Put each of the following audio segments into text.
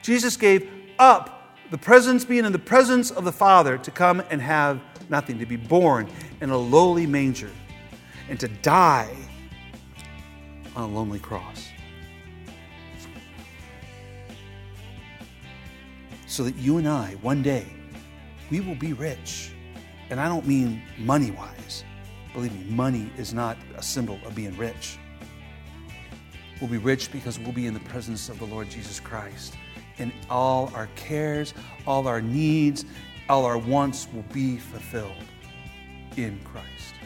Jesus gave up the presence, being in the presence of the Father, to come and have nothing, to be born in a lowly manger and to die on a lonely cross. So that you and I, one day, we will be rich. And I don't mean money-wise. Believe me, money is not a symbol of being rich. We'll be rich because we'll be in the presence of the Lord Jesus Christ. And all our cares, all our needs, all our wants will be fulfilled in Christ.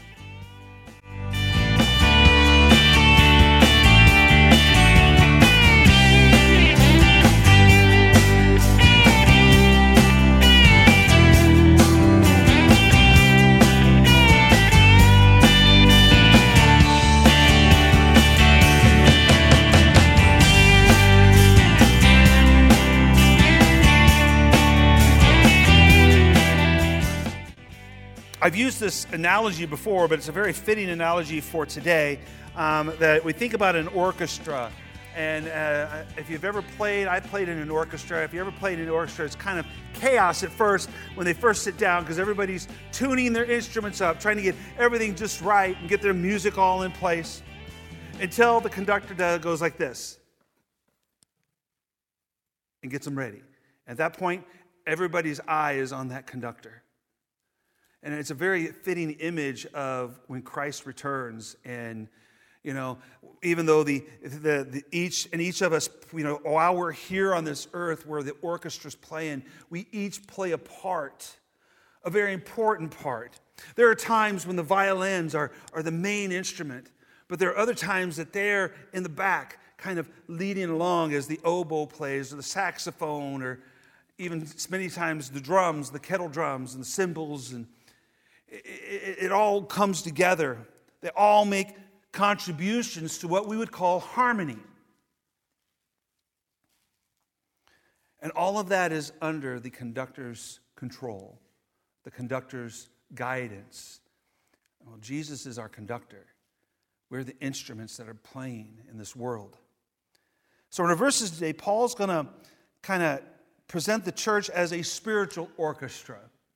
I've used this analogy before, but it's a very fitting analogy for today, that we think about an orchestra. And if you've ever played, I played in an orchestra. If you ever played in an orchestra, it's kind of chaos at first when they first sit down because everybody's tuning their instruments up, trying to get everything just right and get their music all in place until the conductor goes like this and gets them ready. At that point, everybody's eye is on that conductor. And it's a very fitting image of when Christ returns. And, you know, even though each of us, you know, while we're here on this earth where the orchestra's playing, we each play a part, a very important part. There are times when the violins are the main instrument, but there are other times that they're in the back, kind of leading along as the oboe plays, or the saxophone, or even many times the drums, the kettle drums, and the cymbals, and it all comes together. They all make contributions to what we would call harmony. And all of that is under the conductor's control, the conductor's guidance. Well, Jesus is our conductor. We're the instruments that are playing in this world. So in our verses today, Paul's going to kind of present the church as a spiritual orchestra.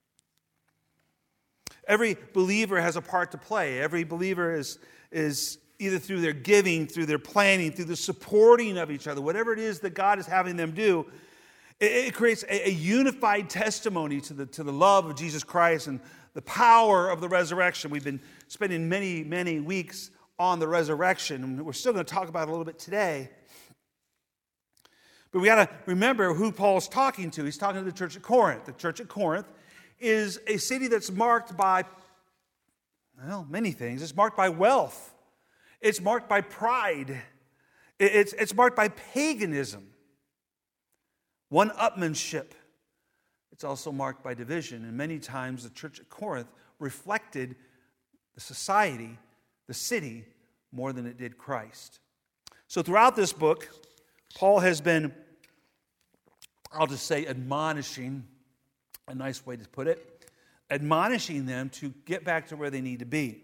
Every believer has a part to play. Every believer is either through their giving, through their planning, through the supporting of each other, whatever it is that God is having them do, it creates a unified testimony to the love of Jesus Christ and the power of the resurrection. We've been spending many, many weeks on the resurrection, and we're still going to talk about it a little bit today. But we got to remember who Paul's talking to. He's talking to the church at Corinth. The church at Corinth is a city that's marked by, well, many things. It's marked by wealth. It's marked by pride. It's marked by paganism, one-upmanship. It's also marked by division. And many times the church at Corinth reflected the society, the city, more than it did Christ. So throughout this book, Paul has been, I'll just say, admonishing, a nice way to put it, admonishing them to get back to where they need to be.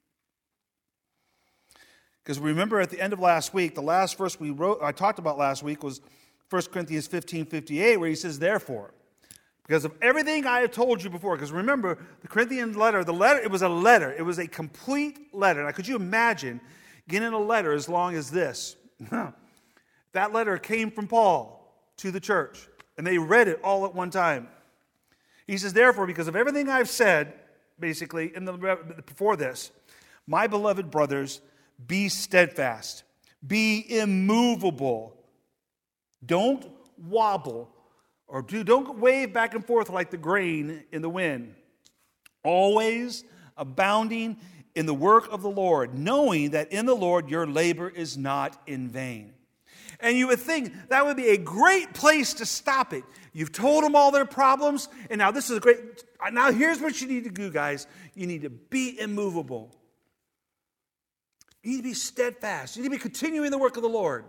Because remember at the end of last week, the last verse I talked about last week was 1 Corinthians 15:58, where he says, therefore, because of everything I have told you before, because remember, the Corinthian letter, it was a letter. It was a complete letter. Now, could you imagine getting a letter as long as this? That letter came from Paul to the church, and they read it all at one time. He says, therefore, because of everything I've said, basically, before this, my beloved brothers, be steadfast, be immovable. Don't wobble, or don't wave back and forth like the grain in the wind. Always abounding in the work of the Lord, knowing that in the Lord your labor is not in vain. And you would think that would be a great place to stop it. You've told them all their problems, and now this is a great, now here's what you need to do, guys. You need to be immovable. You need to be steadfast. You need to be continuing the work of the Lord.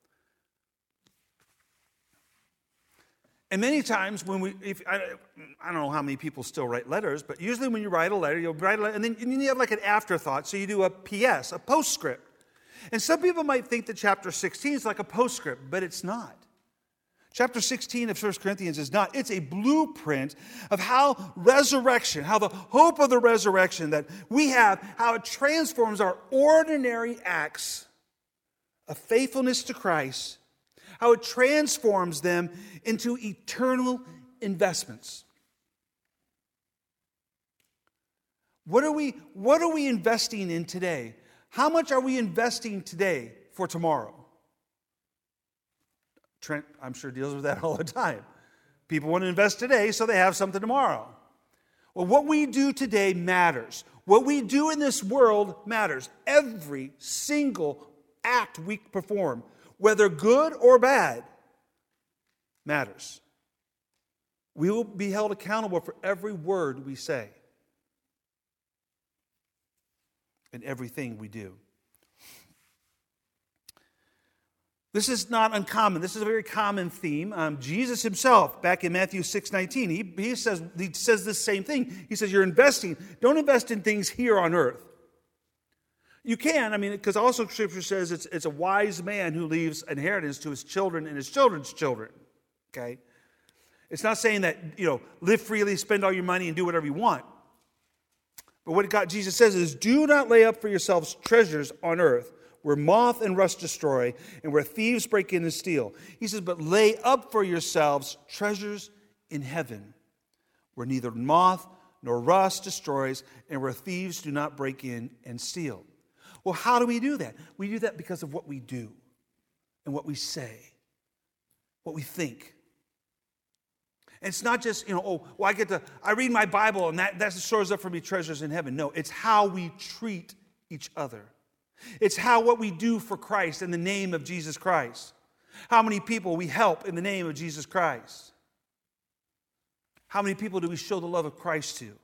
And many times when I don't know how many people still write letters, but usually when you write a letter, you'll write a letter, and then you have like an afterthought. So you do a PS, a postscript. And some people might think that chapter 16 is like a postscript, but it's not. Chapter 16 of 1 Corinthians is not. It's a blueprint of how resurrection, how the hope of the resurrection that we have, how it transforms our ordinary acts of faithfulness to Christ, how it transforms them into eternal investments. What are we investing in today? How much are we investing today for tomorrow? Trent, I'm sure, deals with that all the time. People want to invest today so they have something tomorrow. Well, what we do today matters. What we do in this world matters. Every single act we perform, whether good or bad, matters. We will be held accountable for every word we say and everything we do. This is not uncommon. This is a very common theme. Jesus himself, back in Matthew 6:19, he says this same thing. He says, you're investing. Don't invest in things here on earth. You can, because also Scripture says it's a wise man who leaves inheritance to his children and his children's children. Okay? It's not saying that, live freely, spend all your money, and do whatever you want. But what Jesus says is, do not lay up for yourselves treasures on earth, where moth and rust destroy, and where thieves break in and steal. He says, but lay up for yourselves treasures in heaven, where neither moth nor rust destroys, and where thieves do not break in and steal. Well, how do we do that? We do that because of what we do and what we say, what we think. And it's not just, I read my Bible and that stores up for me treasures in heaven. No, it's how we treat each other. It's what we do for Christ in the name of Jesus Christ. How many people we help in the name of Jesus Christ. How many people do we show the love of Christ to?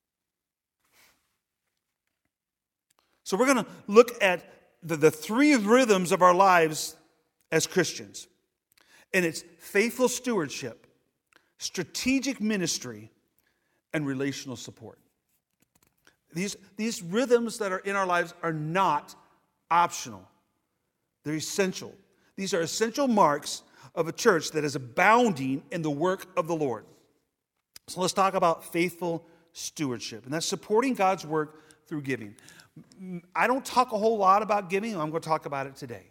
So we're going to look at the three rhythms of our lives as Christians. And it's faithful stewardship, strategic ministry, and relational support. These rhythms that are in our lives are not optional. They're essential. These are essential marks of a church that is abounding in the work of the Lord. So let's talk about faithful stewardship. And that's supporting God's work through giving. I don't talk a whole lot about giving. I'm going to talk about it today.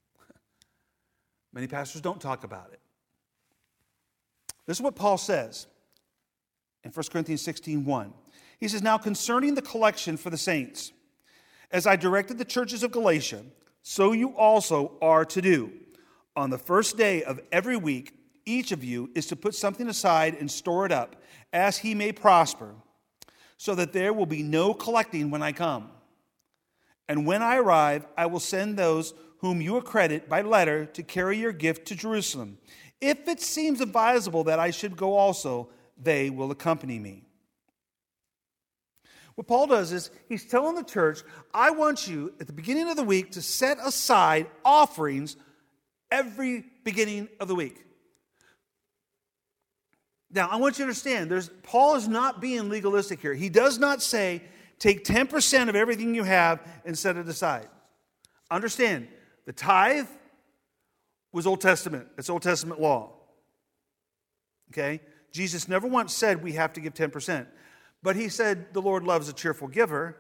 Many pastors don't talk about it. This is what Paul says in 1 Corinthians 16:1. He says, now concerning the collection for the saints, as I directed the churches of Galatia, so you also are to do. On the first day of every week, each of you is to put something aside and store it up, as he may prosper, so that there will be no collecting when I come. And when I arrive, I will send those whom you accredit by letter to carry your gift to Jerusalem. If it seems advisable that I should go also, they will accompany me. What Paul does is he's telling the church, I want you at the beginning of the week to set aside offerings every beginning of the week. Now, I want you to understand, Paul is not being legalistic here. He does not say, take 10% of everything you have and set it aside. Understand, the tithe was Old Testament. It's Old Testament law. Okay? Jesus never once said we have to give 10%. But he said the Lord loves a cheerful giver.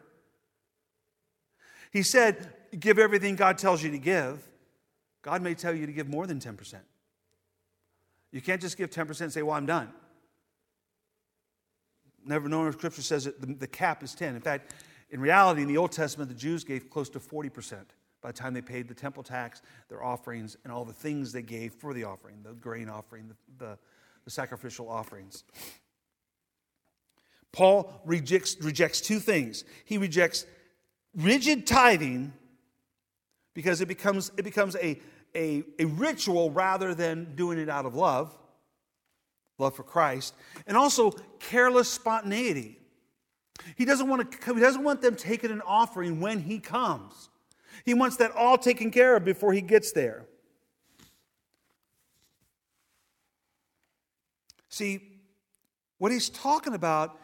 He said, give everything God tells you to give. God may tell you to give more than 10%. You can't just give 10% and say, well, I'm done. Never known if Scripture says that the cap is 10. In fact, in reality, in the Old Testament, the Jews gave close to 40% by the time they paid the temple tax, their offerings, and all the things they gave for the offering, the grain offering, the sacrificial offerings. Paul rejects two things. He rejects rigid tithing because it becomes a ritual rather than doing it out of love for Christ, and also careless spontaneity. He doesn't want them taking an offering when he comes. He wants that all taken care of before he gets there. See, what he's talking about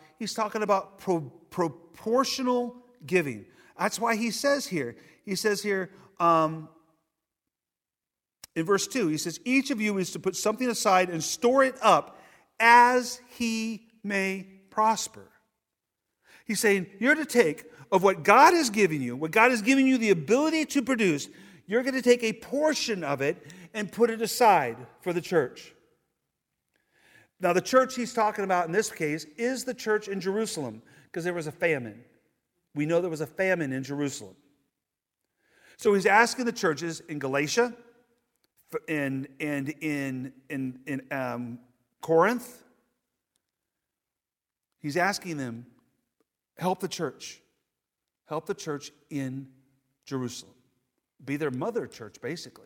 proportional giving. That's why he says here, if In verse 2, he says, each of you is to put something aside and store it up as he may prosper. He's saying, you're to take of what God has given you, what God has given you the ability to produce, you're going to take a portion of it and put it aside for the church. Now, the church he's talking about in this case is the church in Jerusalem, because there was a famine. We know there was a famine in Jerusalem. So he's asking the churches in Galatia and in Corinth, he's asking them, help the church. Help the church in Jerusalem. Be their mother church, basically.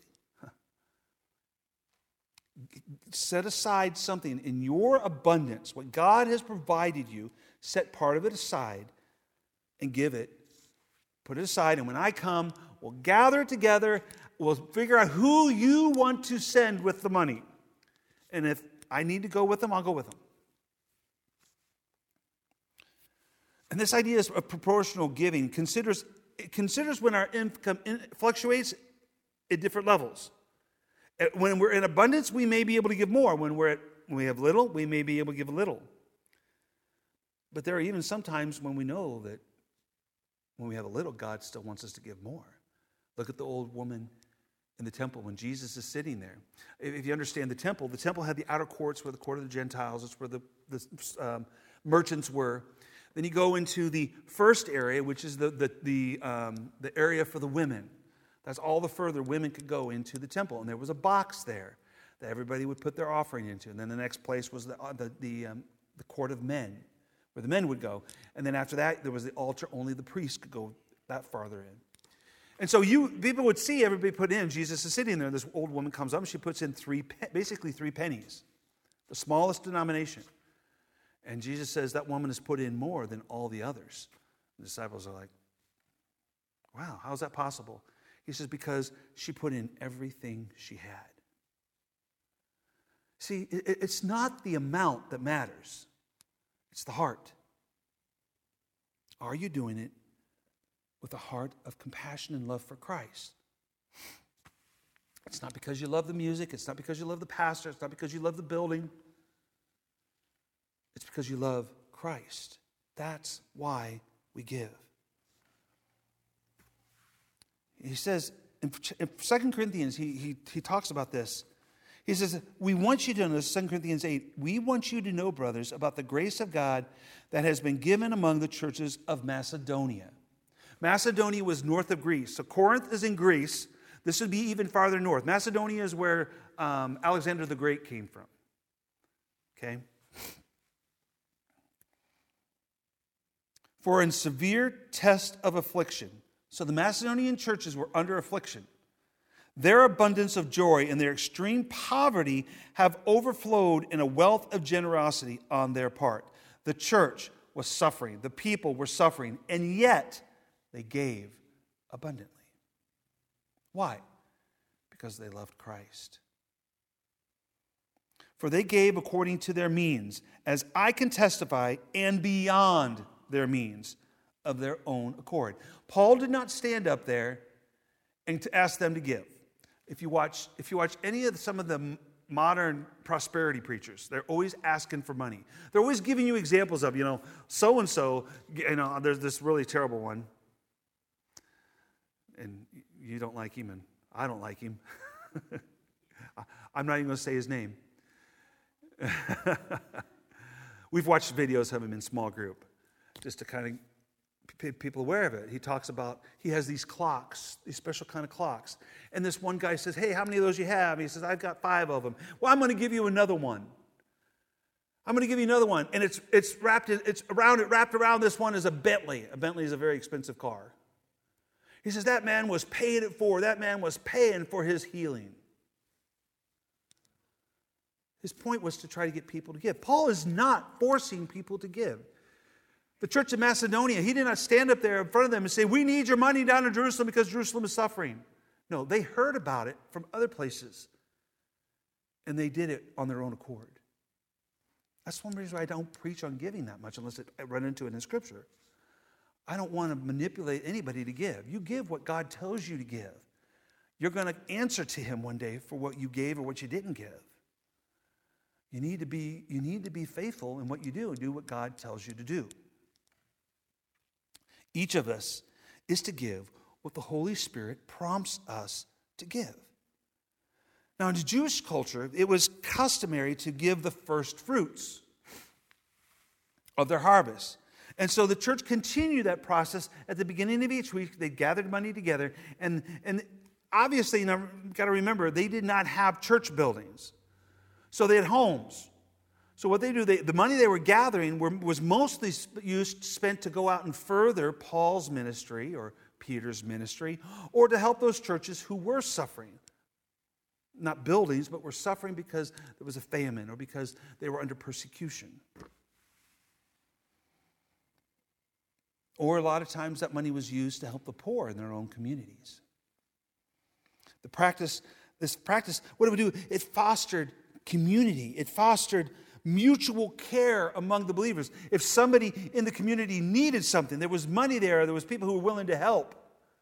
Set aside something in your abundance, what God has provided you, set part of it aside and give it. Put it aside, and when I come, we'll gather it together. We'll figure out who you want to send with the money. And if I need to go with them, I'll go with them. And this idea of proportional giving considers when our income fluctuates at different levels. When we're in abundance, we may be able to give more. When we have little, we may be able to give a little. But there are even some times when we know that when we have a little, God still wants us to give more. Look at the old woman in the temple when Jesus is sitting there. If you understand the temple had the outer courts where the court of the Gentiles, it's where the merchants were. Then you go into the first area, which is the area for the women. That's all the further women could go into the temple. And there was a box there that everybody would put their offering into. And then the next place was the court of men, where the men would go. And then after that, there was the altar. Only the priest could go that farther in. And so people would see everybody put in. Jesus is sitting there. This old woman comes up and she puts in basically 3 pennies, the smallest denomination. And Jesus says that woman has put in more than all the others. The disciples are like, wow, how is that possible? He says, because she put in everything she had. See, it's not the amount that matters. It's the heart. Are you doing it with a heart of compassion and love for Christ? It's not because you love the music. It's not because you love the pastor. It's not because you love the building. It's because you love Christ. That's why we give. He says, in 2 Corinthians, he talks about this. He says, we want you to know, 2 Corinthians 8, we want you to know, brothers, about the grace of God that has been given among the churches of Macedonia. Macedonia was north of Greece. So Corinth is in Greece. This would be even farther north. Macedonia is where Alexander the Great came from. Okay? For in severe test of affliction. So the Macedonian churches were under affliction. Their abundance of joy and their extreme poverty have overflowed in a wealth of generosity on their part. The church was suffering. The people were suffering. And yet, they gave abundantly. Why? Because they loved Christ. For they gave according to their means, as I can testify, and beyond their means of their own accord. Paul did not stand up there and to ask them to give. If you watch some of the modern prosperity preachers, they're always asking for money. They're always giving you examples of, so-and-so, there's this really terrible one. And you don't like him, and I don't like him. I'm not even going to say his name. We've watched videos of him in small group, just to kind of people aware of it. He talks about, he has these clocks, these special kind of clocks. And this one guy says, hey, how many of those you have? He says, I've got 5 of them. Well, I'm going to give you another one. I'm going to give you another one. And wrapped around this one is a Bentley. A Bentley is a very expensive car. He says, that man was paying it for. That man was paying for his healing. His point was to try to get people to give. Paul is not forcing people to give. The church of Macedonia, he did not stand up there in front of them and say, we need your money down in Jerusalem because Jerusalem is suffering. No, they heard about it from other places. And they did it on their own accord. That's one reason why I don't preach on giving that much unless I run into it in Scripture. I don't want to manipulate anybody to give. You give what God tells you to give. you're going to answer to him one day for what you gave or what you didn't give. You need to be faithful in what you do and do what God tells you to do. Each of us is to give what the Holy Spirit prompts us to give. Now, in the Jewish culture, it was customary to give the first fruits of their harvest. And so the church continued that process at the beginning of each week. They gathered money together. And obviously, you've got to remember, they did not have church buildings. So they had homes. So what they do, the money they were gathering was mostly spent to go out and further Paul's ministry or Peter's ministry, or to help those churches who were suffering. Not buildings, but were suffering because there was a famine or because they were under persecution. Or a lot of times that money was used to help the poor in their own communities. This practice, what it would do, it fostered community. It fostered mutual care among the believers. If somebody in the community needed something, there was money there was people who were willing to help.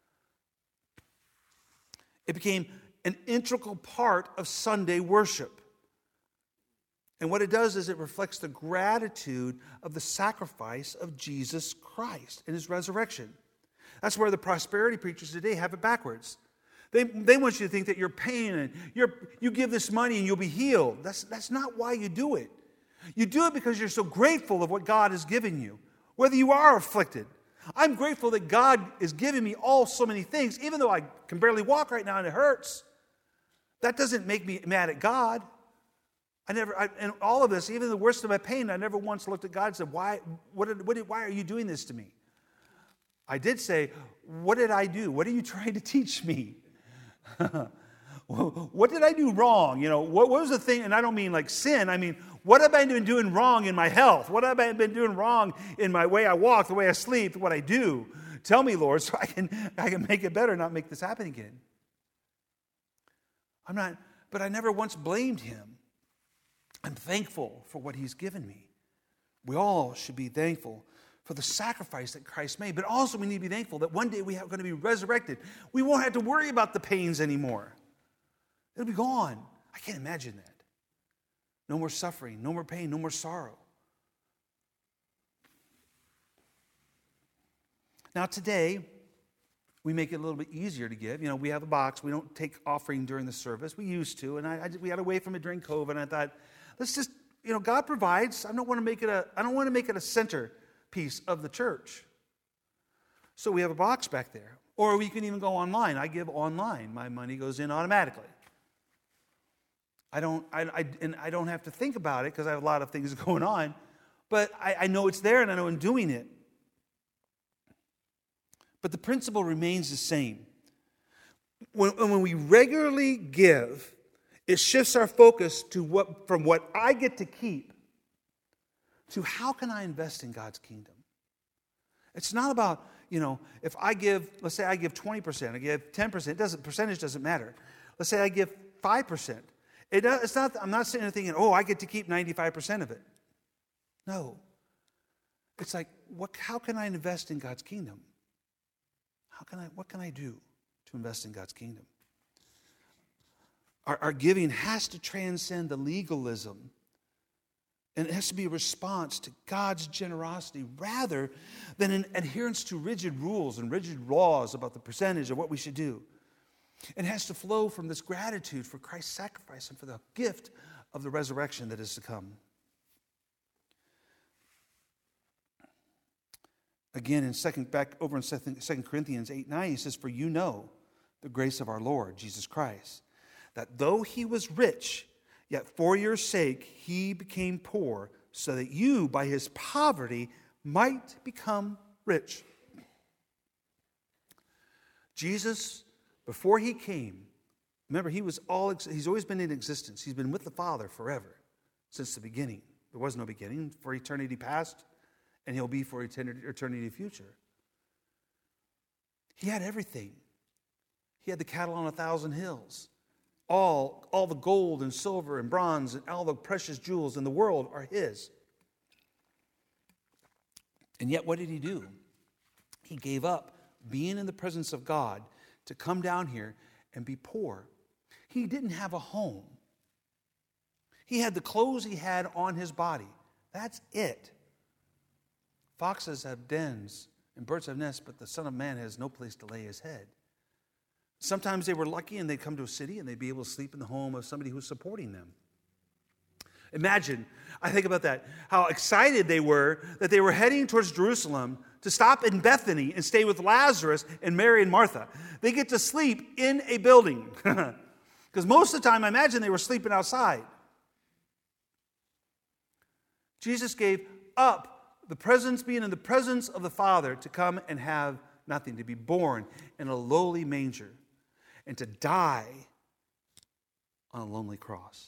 It became an integral part of Sunday worship. And what it does is it reflects the gratitude of the sacrifice of Jesus Christ and his resurrection. That's where the prosperity preachers today have it backwards. They want you to think that you're paying and you give this money and you'll be healed. That's not why you do it. You do it because you're so grateful of what God has given you, whether you are afflicted. I'm grateful that God is giving me so many things, even though I can barely walk right now and it hurts. That doesn't make me mad at God. And all of this, even the worst of my pain, I never once looked at God and said, why are you doing this to me? I did say, what did I do? What are you trying to teach me? What did I do wrong? What was the thing? And I don't mean like sin. I mean, what have I been doing wrong in my health? What have I been doing wrong in my way I walk, the way I sleep, what I do? Tell me, Lord, so I can make it better, not make this happen again. But I never once blamed him. I'm thankful for what he's given me. We all should be thankful for the sacrifice that Christ made, but also we need to be thankful that one day we are going to be resurrected. We won't have to worry about the pains anymore. It'll be gone. I can't imagine that. No more suffering, no more pain, no more sorrow. Now today, we make it a little bit easier to give. We have a box. We don't take offering during the service. We used to, and we got away from it during COVID. And I thought, let's just, God provides. I don't want to make it a centerpiece of the church. So we have a box back there, or we can even go online. I give online. My money goes in automatically. I don't have to think about it because I have a lot of things going on, but I know it's there and I know I'm doing it. But the principle remains the same. When we regularly give, it shifts our focus from what I get to keep to how can I invest in God's kingdom. It's not about, if I give, let's say I give 20%, I give 10%, percentage doesn't matter. Let's say I give 5%. It's not. I'm not sitting there thinking, I get to keep 95% of it. No. It's like, how can I invest in God's kingdom? What can I do to invest in God's kingdom? Our giving has to transcend the legalism. And it has to be a response to God's generosity rather than an adherence to rigid rules and rigid laws about the percentage of what we should do. It has to flow from this gratitude for Christ's sacrifice and for the gift of the resurrection that is to come. Again, back over in 2 Corinthians 8:9, he says, "For you know the grace of our Lord Jesus Christ, that though he was rich, yet for your sake he became poor, so that you by his poverty might become rich." Jesus, before he came, remember, he's always been in existence. He's been with the Father forever, since the beginning. There was no beginning, for eternity past, and he'll be for eternity future. He had everything. He had the cattle on 1,000 hills. All the gold and silver and bronze and all the precious jewels in the world are his. And yet, what did he do? He gave up being in the presence of God to come down here and be poor. He didn't have a home. He had the clothes he had on his body. That's it. Foxes have dens and birds have nests, but the Son of Man has no place to lay his head. Sometimes they were lucky and they'd come to a city and they'd be able to sleep in the home of somebody who's supporting them. Imagine, I think about that, how excited they were that they were heading towards Jerusalem to stop in Bethany and stay with Lazarus and Mary and Martha. They get to sleep in a building. Because most of the time, I imagine they were sleeping outside. Jesus gave up the presence, being in the presence of the Father, to come and have nothing, to be born in a lowly manger and to die on a lonely cross.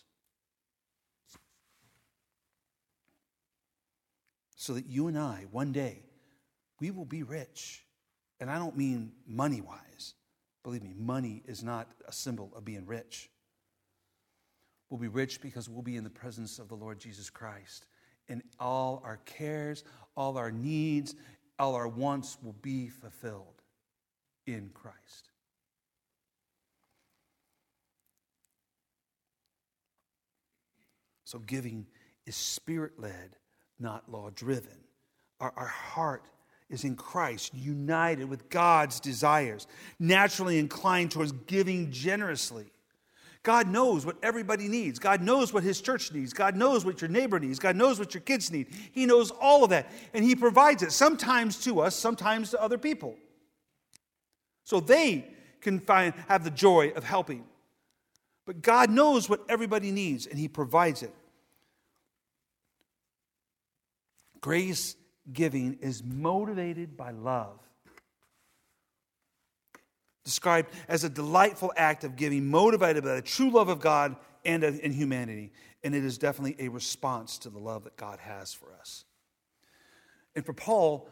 So that you and I, one day, we will be rich. And I don't mean money-wise. Believe me, money is not a symbol of being rich. We'll be rich because we'll be in the presence of the Lord Jesus Christ. And all our cares, all our needs, all our wants will be fulfilled in Christ. So giving is spirit-led, not law-driven. Our heart is in Christ, united with God's desires, naturally inclined towards giving generously. God knows what everybody needs. God knows what his church needs. God knows what your neighbor needs. God knows what your kids need. He knows all of that, and he provides it, sometimes to us, sometimes to other people. So they can have the joy of helping. But God knows what everybody needs, and he provides it. Grace giving is motivated by love. Described as a delightful act of giving, motivated by the true love of God and in humanity. And it is definitely a response to the love that God has for us. And for Paul,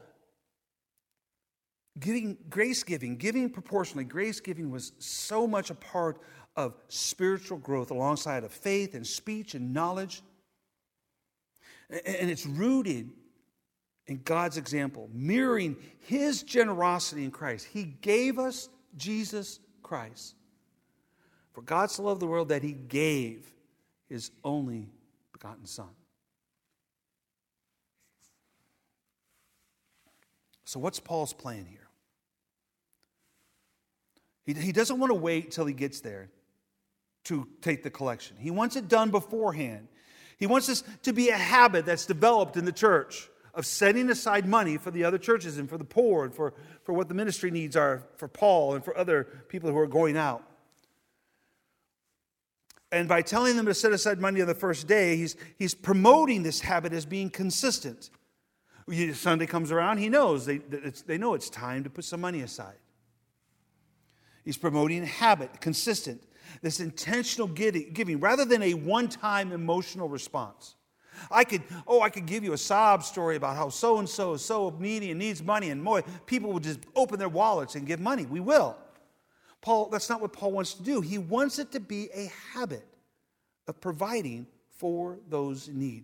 giving proportionally, grace giving was so much a part of spiritual growth alongside of faith and speech and knowledge. And it's rooted in God's example, mirroring his generosity in Christ. He gave us Jesus Christ. For God so loved the world that he gave his only begotten Son. So what's Paul's plan here? He doesn't want to wait till he gets there to take the collection. He wants it done beforehand. He wants this to be a habit that's developed in the church of setting aside money for the other churches and for the poor and for what the ministry needs are for Paul and for other people who are going out. And by telling them to set aside money on the first day, he's promoting this habit as being consistent. Sunday comes around, he knows, they know it's time to put some money aside. He's promoting a habit, consistent, this intentional giving, rather than a one-time emotional response. I could give you a sob story about how so-and-so is so needy and needs money, and more people will just open their wallets and give money. We will. That's not what Paul wants to do. He wants it to be a habit of providing for those in need.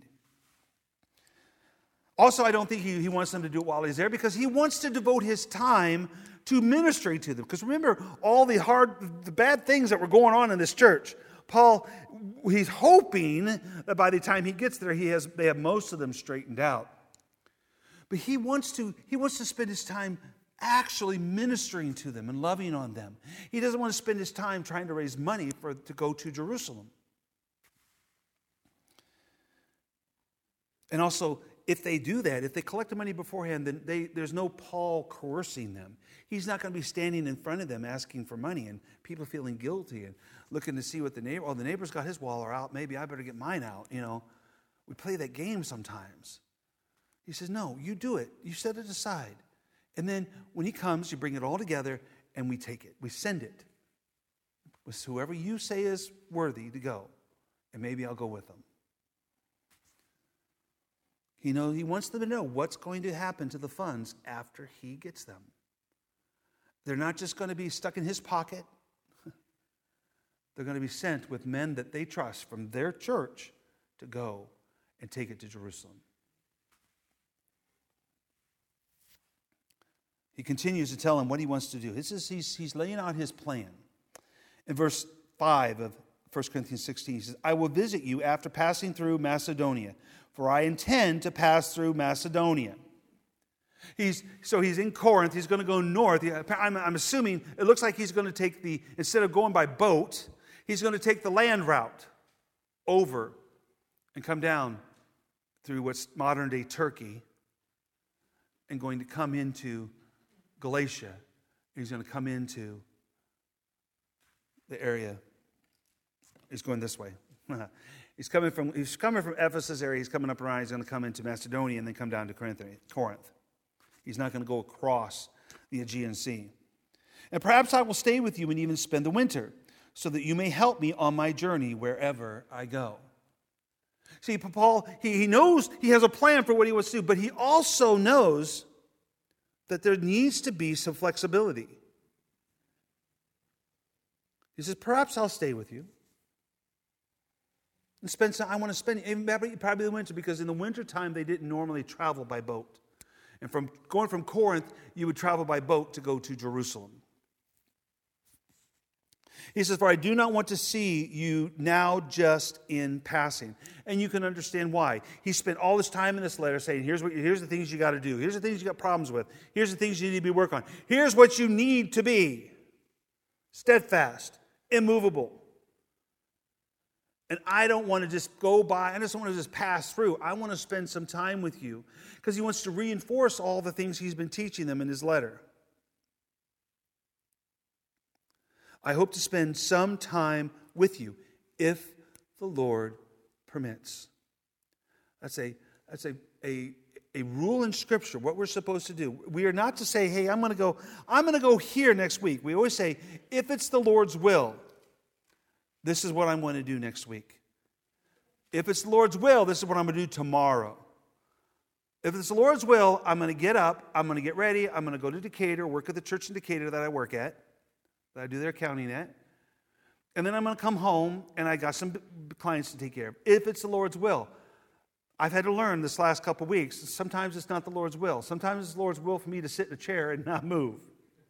Also, I don't think he wants them to do it while he's there, because he wants to devote his time to ministering to them. Because remember all the bad things that were going on in this church. Paul, he's hoping that by the time he gets there, they have most of them straightened out. But he wants to spend his time actually ministering to them and loving on them. He doesn't want to spend his time trying to raise money to go to Jerusalem. And also, if they do that, if they collect the money beforehand, then there's no Paul coercing them. He's not going to be standing in front of them asking for money and people feeling guilty and looking to see what the neighbor's got his wallet out. Maybe I better get mine out. We play that game sometimes. He says, no, you do it. You set it aside. And then when he comes, you bring it all together and we take it. We send it with whoever you say is worthy to go. And maybe I'll go with them. He wants them to know what's going to happen to the funds after he gets them. They're not just going to be stuck in his pocket. They're going to be sent with men that they trust from their church to go and take it to Jerusalem. He continues to tell them what he wants to do. He's laying out his plan. In verse 5 of 1 Corinthians 16, he says, I will visit you after passing through Macedonia, for I intend to pass through Macedonia. He's in Corinth. He's going to go north. I'm assuming it looks like he's going to take instead of going by boat, he's going to take the land route over and come down through what's modern-day Turkey and going to come into Galatia. He's going to come into the area. He's going this way. He's coming from Ephesus area. He's coming up around. He's going to come into Macedonia and then come down to Corinth. He's not going to go across the Aegean Sea. And perhaps I will stay with you and even spend the winter, so that you may help me on my journey wherever I go. See, Paul, he knows he has a plan for what he wants to do, but he also knows that there needs to be some flexibility. He says, perhaps I'll stay with you. And I want to spend probably the winter, because in the wintertime they didn't normally travel by boat. And going from Corinth, you would travel by boat to go to Jerusalem. He says, for I do not want to see you now just in passing. And you can understand why. He spent all this time in this letter saying, here's the things you got to do. Here's the things you got problems with. Here's the things you need to be working on. Here's what you need to be. Steadfast, immovable. And I don't want to just go by. I just want to just pass through. I want to spend some time with you, because he wants to reinforce all the things he's been teaching them in his letter. I hope to spend some time with you, if the Lord permits. That's a rule in Scripture, what we're supposed to do. We are not to say, hey, I'm going to go here next week. We always say, if it's the Lord's will, this is what I'm going to do next week. If it's the Lord's will, this is what I'm going to do tomorrow. If it's the Lord's will, I'm going to get up, I'm going to get ready, I'm going to go to Decatur, work at the church in Decatur that I work at, that I do their accounting at. And then I'm going to come home, and I got some clients to take care of. If it's the Lord's will. I've had to learn this last couple of weeks, sometimes it's not the Lord's will. Sometimes it's the Lord's will for me to sit in a chair and not move.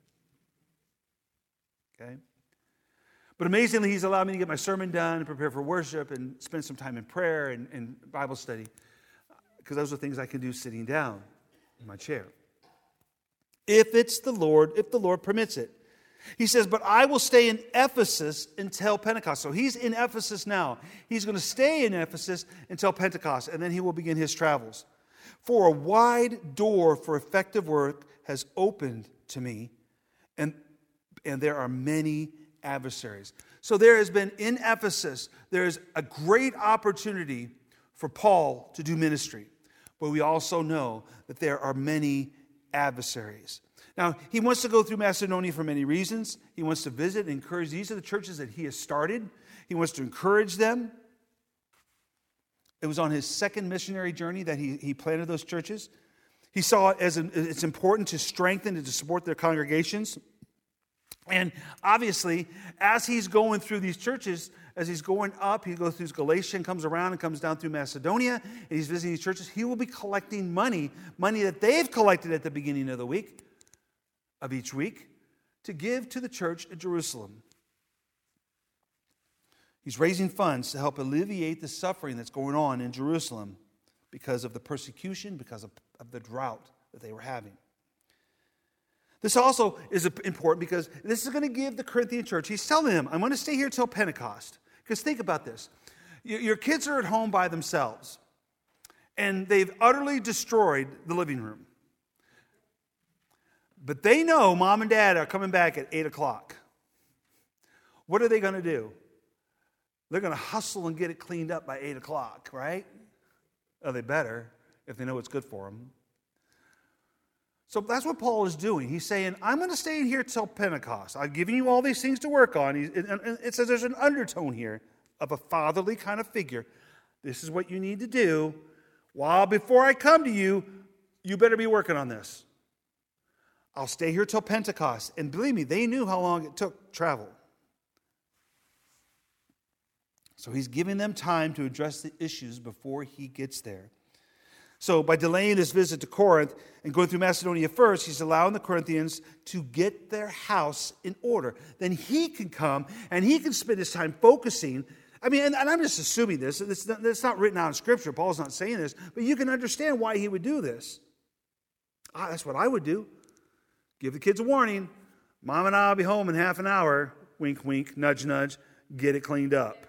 Okay? But amazingly, he's allowed me to get my sermon done and prepare for worship and spend some time in prayer and Bible study, because those are things I can do sitting down in my chair. If the Lord permits it. He says, but I will stay in Ephesus until Pentecost. So he's in Ephesus now. He's going to stay in Ephesus until Pentecost, and then he will begin his travels. For a wide door for effective work has opened to me, and there are many adversaries. So there has been in Ephesus, there's a great opportunity for Paul to do ministry. But we also know that there are many adversaries. Now, he wants to go through Macedonia for many reasons. He wants to visit and encourage. These are the churches that he has started. He wants to encourage them. It was on his second missionary journey that he planted those churches. He saw it as it's important to strengthen and to support their congregations. And obviously, as he's going through these churches, as he's going up, he goes through Galatia and comes around and comes down through Macedonia, and he's visiting these churches. He will be collecting money that they've collected at the beginning of each week, to give to the church at Jerusalem. He's raising funds to help alleviate the suffering that's going on in Jerusalem because of the persecution, because of the drought that they were having. This also is important because this is going to give the Corinthian church, he's telling them, I'm going to stay here till Pentecost. Because think about this. Your kids are at home by themselves, and they've utterly destroyed the living room. But they know mom and dad are coming back at 8 o'clock. What are they going to do? They're going to hustle and get it cleaned up by 8 o'clock, right? Oh, they better, if they know what's good for them. So that's what Paul is doing. He's saying, I'm going to stay in here till Pentecost. I've given you all these things to work on. And it says there's an undertone here of a fatherly kind of figure. This is what you need to do. Before I come to you, you better be working on this. I'll stay here till Pentecost. And believe me, they knew how long it took travel. So he's giving them time to address the issues before he gets there. So by delaying this visit to Corinth and going through Macedonia first, he's allowing the Corinthians to get their house in order. Then he can come and he can spend his time focusing. I mean, and I'm just assuming this. It's not written out in Scripture. Paul's not saying this. But you can understand why he would do this. That's what I would do. Give the kids a warning. Mom and I will be home in half an hour. Wink, wink, nudge, nudge. Get it cleaned up.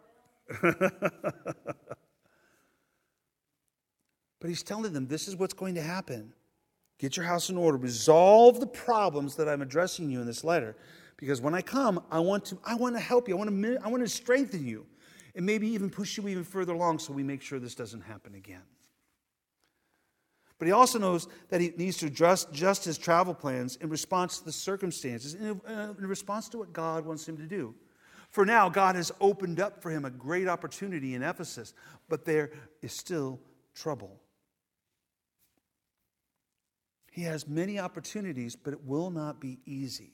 But he's telling them, this is what's going to happen. Get your house in order. Resolve the problems that I'm addressing you in this letter. Because when I come, I want to help you. I want to strengthen you. And maybe even push you even further along so we make sure this doesn't happen again. But he also knows that he needs to adjust his travel plans in response to the circumstances, in response to what God wants him to do. For now, God has opened up for him a great opportunity in Ephesus, but there is still trouble. He has many opportunities, but it will not be easy.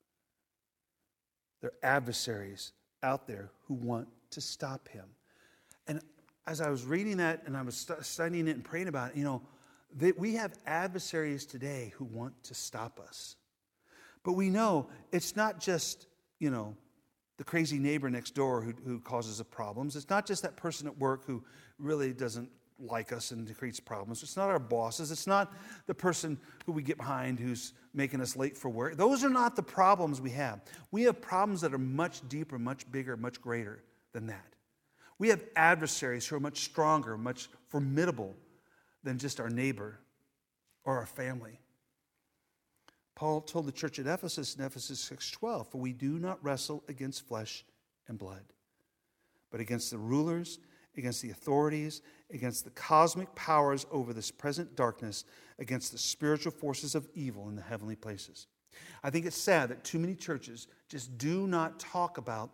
There are adversaries out there who want to stop him. And as I was reading that and I was studying it and praying about it, that we have adversaries today who want to stop us. But we know it's not just, the crazy neighbor next door who causes the problems. It's not just that person at work who really doesn't like us and creates problems. It's not our bosses. It's not the person who we get behind who's making us late for work. Those are not the problems we have. We have problems that are much deeper, much bigger, much greater than that. We have adversaries who are much stronger, much formidable than just our neighbor or our family. Paul told the church at Ephesus in Ephesus 6:12, "For we do not wrestle against flesh and blood, but against the rulers, against the authorities, against the cosmic powers over this present darkness, against the spiritual forces of evil in the heavenly places." I think it's sad that too many churches just do not talk about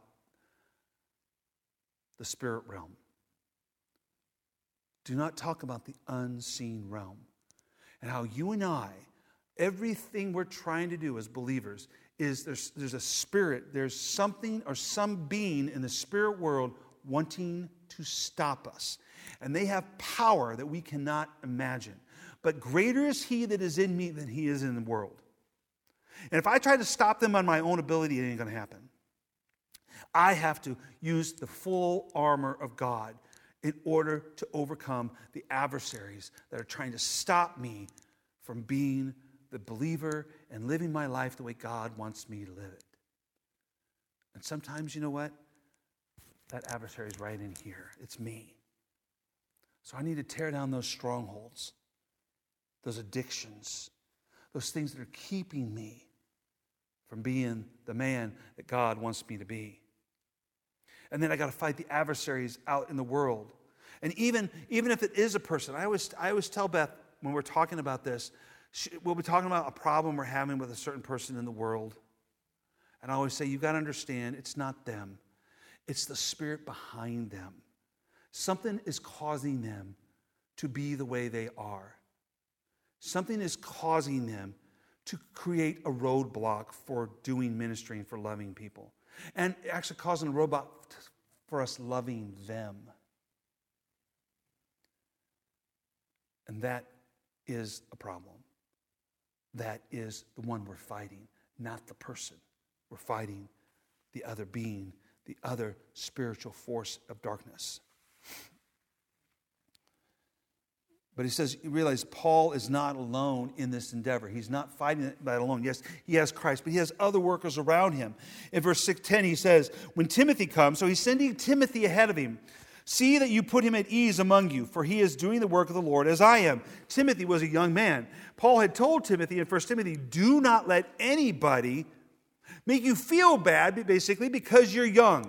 the spirit realm. Do not talk about the unseen realm. And how you and I, everything we're trying to do as believers is there's a spirit, there's something or some being in the spirit world wanting to stop us. And they have power that we cannot imagine. But greater is he that is in me than he is in the world. And if I try to stop them on my own ability, it ain't going to happen. I have to use the full armor of God in order to overcome the adversaries that are trying to stop me from being the believer and living my life the way God wants me to live it. And sometimes, you know what? That adversary is right in here. It's me. So I need to tear down those strongholds, those addictions, those things that are keeping me from being the man that God wants me to be. And then I got to fight the adversaries out in the world. And even if it is a person, I always tell Beth when we're talking about this, we'll be talking about a problem we're having with a certain person in the world. And I always say, you've got to understand, it's not them. It's the spirit behind them. Something is causing them to be the way they are. Something is causing them to create a roadblock for doing ministry and for loving people. And actually causing a roadblock for us loving them. And that is a problem. That is the one we're fighting, not the person. We're fighting the other being, the other spiritual force of darkness. But he says, you realize Paul is not alone in this endeavor. He's not fighting that alone. Yes, he has Christ, but he has other workers around him. In verse 6:10, he says, when Timothy comes, so he's sending Timothy ahead of him. See that you put him at ease among you, for he is doing the work of the Lord as I am. Timothy was a young man. Paul had told Timothy in 1 Timothy, do not let anybody make you feel bad, basically, because you're young.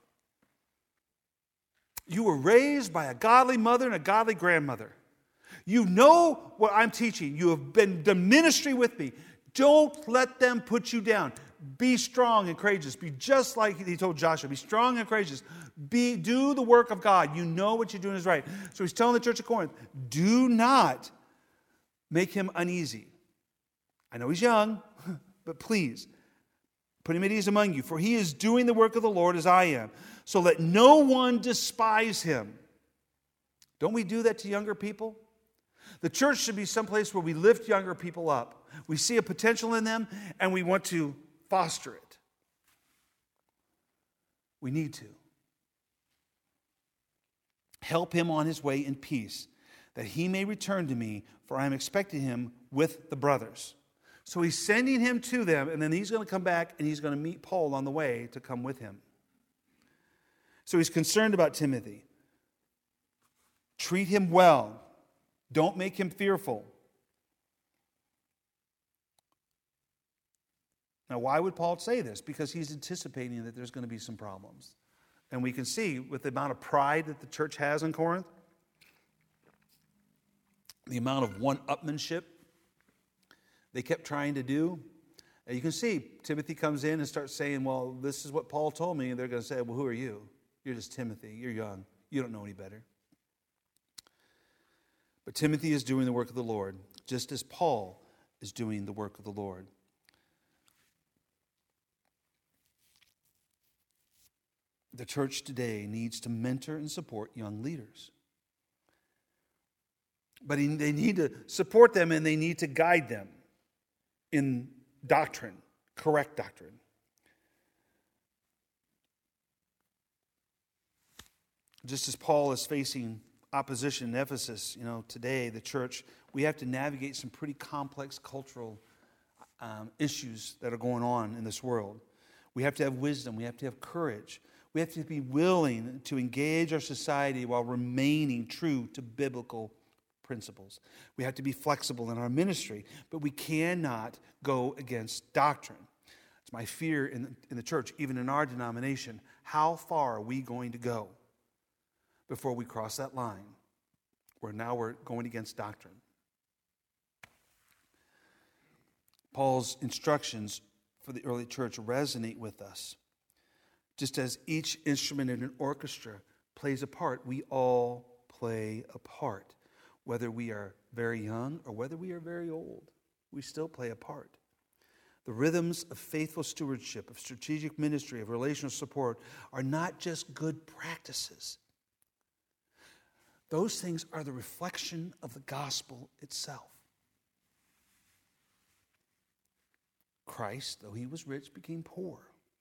You were raised by a godly mother and a godly grandmother. You know what I'm teaching. You have been done ministry with me. Don't let them put you down. Be strong and courageous. Be just like he told Joshua. Be strong and courageous. Do the work of God. You know what you're doing is right. So he's telling the church of Corinth, do not make him uneasy. I know he's young, but please, put him at ease among you, for he is doing the work of the Lord as I am. So let no one despise him. Don't we do that to younger people? The church should be someplace where we lift younger people up. We see a potential in them, and we want to foster it. We need to. Help him on his way in peace, that he may return to me, for I am expecting him with the brothers. So he's sending him to them, and then he's going to come back, and he's going to meet Paul on the way to come with him. So he's concerned about Timothy. Treat him well. Don't make him fearful. Now, why would Paul say this? Because he's anticipating that there's going to be some problems. And we can see with the amount of pride that the church has in Corinth, the amount of one-upmanship they kept trying to do. And you can see Timothy comes in and starts saying, well, this is what Paul told me. And they're going to say, well, who are you? You're just Timothy. You're young. You don't know any better. But Timothy is doing the work of the Lord, just as Paul is doing the work of the Lord. The church today needs to mentor and support young leaders. But they need to support them, and they need to guide them in doctrine, correct doctrine. Just as Paul is facing opposition in Ephesus, today, the church, we have to navigate some pretty complex cultural issues that are going on in this world. We have to have wisdom. We have to have courage. We have to be willing to engage our society while remaining true to biblical principles. We have to be flexible in our ministry, but we cannot go against doctrine. It's my fear in the church, even in our denomination. How far are we going to go before we cross that line where now we're going against doctrine? Paul's instructions for the early church resonate with us. Just as each instrument in an orchestra plays a part, we all play a part. Whether we are very young or whether we are very old, we still play a part. The rhythms of faithful stewardship, of strategic ministry, of relational support are not just good practices. Those things are the reflection of the gospel itself. Christ, though he was rich, became poor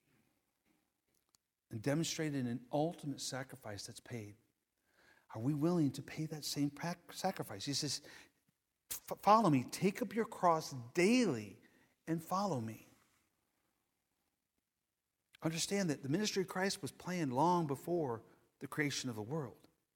and demonstrated an ultimate sacrifice that's paid. Are we willing to pay that same sacrifice? He says, follow me, take up your cross daily and follow me. Understand that the ministry of Christ was planned long before the creation of the world.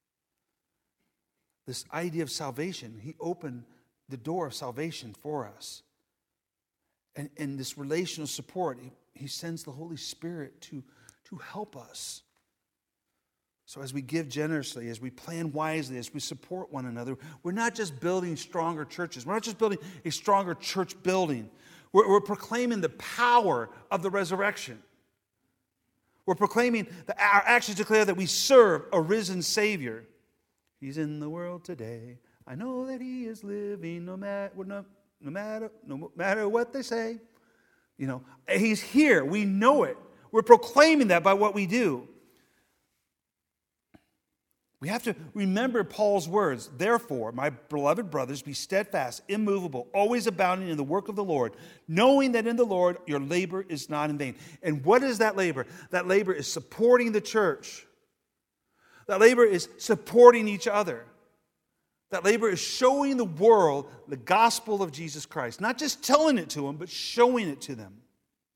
This idea of salvation, he opened the door of salvation for us. And this relational support, he sends the Holy Spirit to help us. So as we give generously, as we plan wisely, as we support one another, we're not just building stronger churches. We're not just building a stronger church building. We're proclaiming the power of the resurrection. We're proclaiming that our actions declare that we serve a risen Savior. He's in the world today. I know that he is living no matter what they say. He's here. We know it. We're proclaiming that by what we do. We have to remember Paul's words. Therefore, my beloved brothers, be steadfast, immovable, always abounding in the work of the Lord, knowing that in the Lord your labor is not in vain. And what is that labor? That labor is supporting the church. That labor is supporting each other. That labor is showing the world the gospel of Jesus Christ. Not just telling it to them, but showing it to them.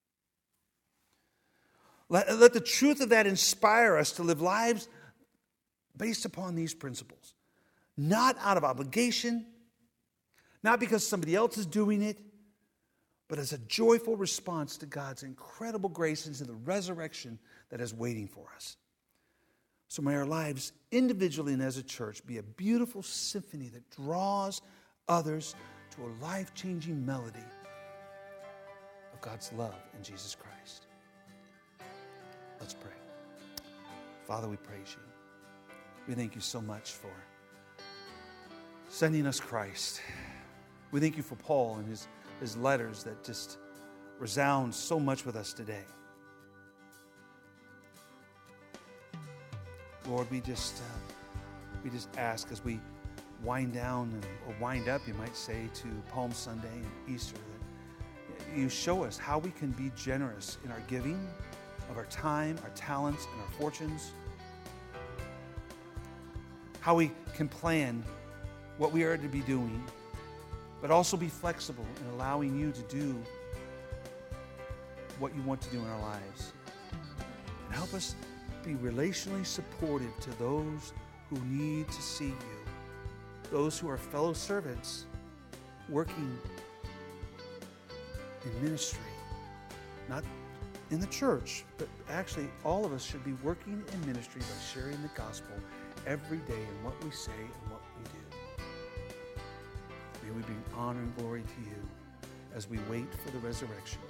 Let the truth of that inspire us to live lives based upon these principles. Not out of obligation, not because somebody else is doing it, but as a joyful response to God's incredible grace and to the resurrection that is waiting for us. So may our lives individually and as a church be a beautiful symphony that draws others to a life-changing melody of God's love in Jesus Christ. Let's pray. Father, we praise you. We thank you so much for sending us Christ. We thank you for Paul and his letters that just resound so much with us today. Lord, we just ask as we wind down or wind up, you might say, to Palm Sunday and Easter, that you show us how we can be generous in our giving of our time, our talents, and our fortunes. How we can plan what we are to be doing, but also be flexible in allowing you to do what you want to do in our lives. And help us be relationally supportive to those who need to see you, those who are fellow servants working in ministry, not in the church, but actually all of us should be working in ministry by sharing the gospel every day in what we say and what we do. May we bring honor and glory to you as we wait for the resurrection.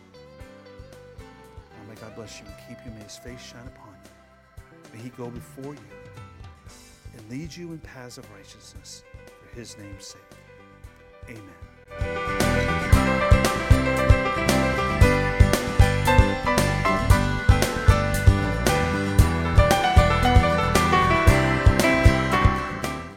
Now may God bless you and keep you. May his face shine upon you. May he go before you and lead you in paths of righteousness for his name's sake. Amen.